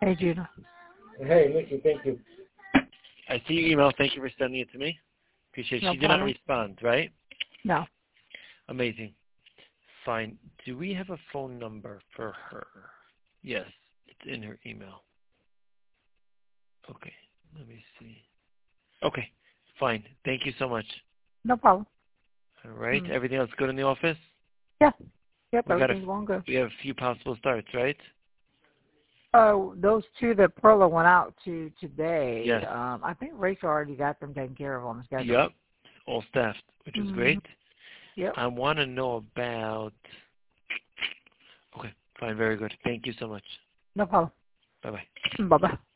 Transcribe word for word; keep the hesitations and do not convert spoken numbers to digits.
Hey, Gina. Hey, Nikki, thank you. I see your email. Thank you for sending it to me. Appreciate it. No She did not problem. respond, right? No. Amazing. Fine. Do we have a phone number for her? Yes, it's in her email. Okay, let me see. Okay, fine. Thank you so much. No problem. All right. Mm. Everything else good in the office? Yeah. Yep, We got a, everything's going good. we have a few possible starts, right? Uh, those two that Perla went out to today, Yes. um, I think Rachel already got them taken care of on the schedule. Yep. All staffed, which is Mm-hmm. great. Yep. I want to know about... Okay, fine. Very good. Thank you so much. No problem. Bye-bye. Bye-bye.